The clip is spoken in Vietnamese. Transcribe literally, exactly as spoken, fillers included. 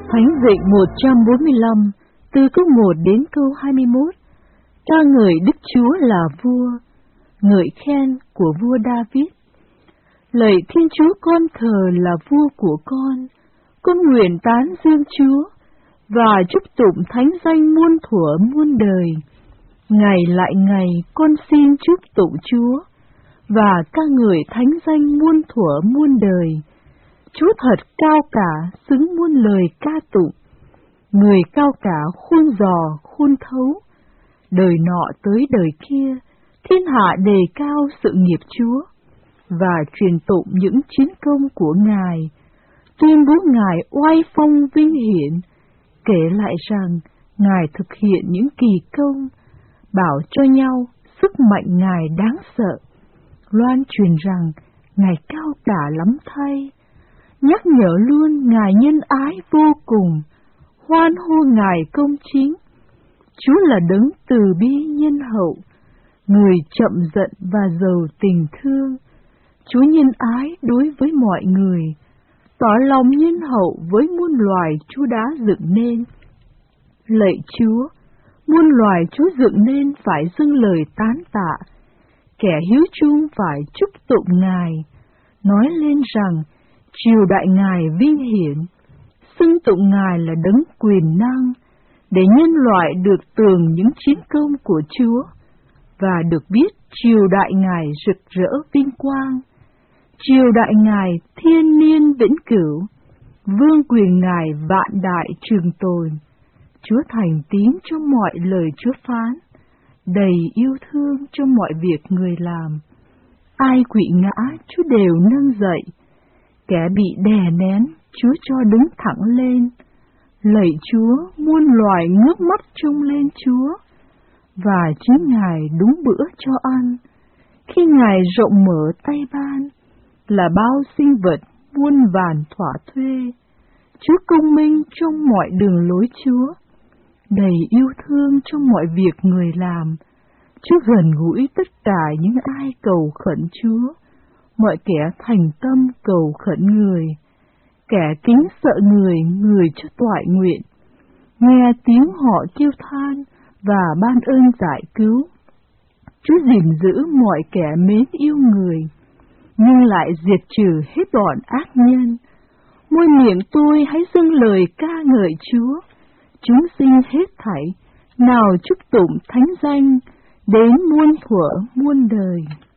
Thánh Dịch một trăm bốn mươi lăm, từ câu một đến câu hai mươi mốt, ca ngợi Đức Chúa là vua, ngợi khen của vua David. Lạy Thiên Chúa, con thờ là vua của con, con nguyện tán dương Chúa, và chúc tụng thánh danh muôn thuở muôn đời. Ngày lại ngày con xin chúc tụng Chúa, và ca ngợi thánh danh muôn thuở muôn đời. Chúa thật cao cả, xứng muôn lời ca tụng. Người cao cả khôn dò, khôn thấu. Đời nọ tới đời kia, thiên hạ đề cao sự nghiệp Chúa, và truyền tụng những chiến công của Ngài, tuyên bố Ngài oai phong vinh hiển, kể lại rằng Ngài thực hiện những kỳ công, bảo cho nhau sức mạnh Ngài đáng sợ, loan truyền rằng Ngài cao cả lắm thay, nhắc nhở luôn Ngài nhân ái vô cùng, hoan hô Ngài công chính. Chúa là đấng từ bi nhân hậu, người chậm giận và giàu tình thương. Chúa nhân ái đối với mọi người, tỏ lòng nhân hậu với muôn loài Chúa đã dựng nên. Lạy Chúa, muôn loài Chúa dựng nên phải dâng lời tán tạ, kẻ hiếu chung phải chúc tụng Ngài, nói lên rằng triều đại Ngài vinh hiển, xưng tụng Ngài là đấng quyền năng, để nhân loại được tường những chiến công của Chúa, và được biết triều đại Ngài rực rỡ vinh quang. Triều đại Ngài thiên niên vĩnh cửu, vương quyền Ngài vạn đại trường tồn. Chúa thành tín cho mọi lời Chúa phán, đầy yêu thương cho mọi việc người làm. Ai quỵ ngã, Chúa đều nâng dậy, kẻ bị đè nén, Chúa cho đứng thẳng lên. Lạy Chúa, muôn loài ngước mắt trông lên Chúa, và chính Ngài đúng bữa cho ăn. Khi Ngài rộng mở tay ban, là bao sinh vật muôn vàn thỏa thuê. Chúa công minh trong mọi đường lối Chúa, đầy yêu thương trong mọi việc người làm. Chúa gần gũi tất cả những ai cầu khẩn Chúa, mọi kẻ thành tâm cầu khẩn người. Kẻ kính sợ người, người cho toại nguyện, nghe tiếng họ kêu than và ban ơn giải cứu. Chúa gìn giữ mọi kẻ mến yêu người, nhưng lại diệt trừ hết bọn ác nhân. Môi miệng tôi hãy dâng lời ca ngợi Chúa, chúng sinh hết thảy nào chúc tụng thánh danh đến muôn thuở muôn đời.